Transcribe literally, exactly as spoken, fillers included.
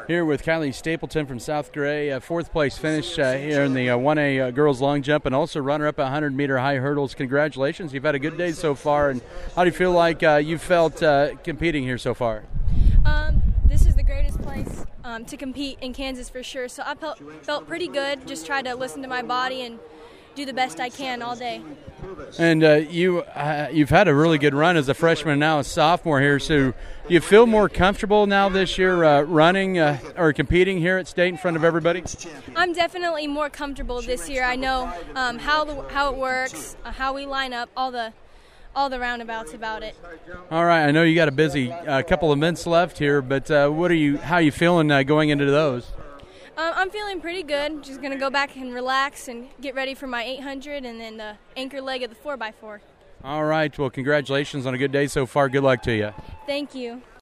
Here with Kylie Stapleton from South Gray, uh, fourth place finish uh, here in the uh, one A uh, girls long jump, and also runner-up at one hundred meter high hurdles. Congratulations. You've had a good day so far, and how do you feel like uh, you felt uh, competing here so far? Um, this is the greatest place um, to compete in Kansas for sure, so I felt, felt pretty good. Just tried to listen to my body and do the best I can all day. And uh, you, uh, you've had a really good run as a freshman and now a sophomore here, so do you feel more comfortable now this year uh, running uh, or competing here at State in front of everybody? I'm definitely more comfortable this year. I know um, how the, how it works, uh, how we line up, all the all the roundabouts about it. All right, I know you got a busy uh, couple of events left here, but uh, what are you? How are you feeling uh, going into those? Um, I'm feeling pretty good. Just going to go back and relax and get ready for my eight hundred and then the anchor leg of the four by four. All right, well, congratulations on a good day so far. Good luck to you. Thank you.